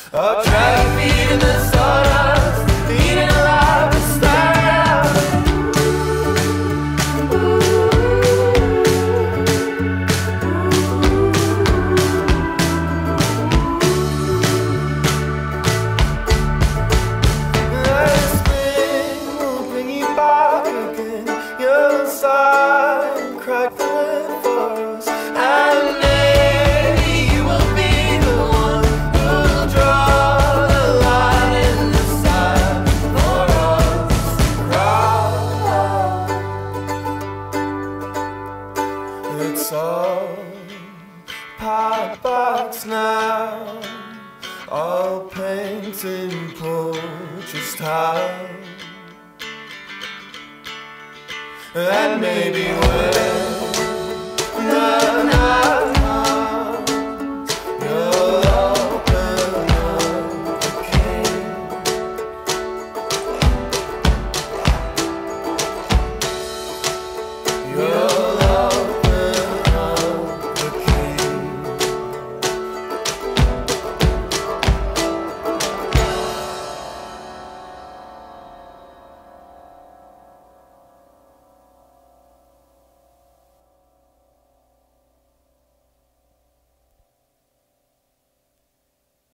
I'll try to feed in the stardust, eating alive to start out. The spring will bring you back again. You'll sigh and crack the lid for us, and maybe you will be the one who'll draw the line in the sand for us to cry. It's all packed bags now, all painting just how. And maybe when the night comes, you'll open up the cage. You'll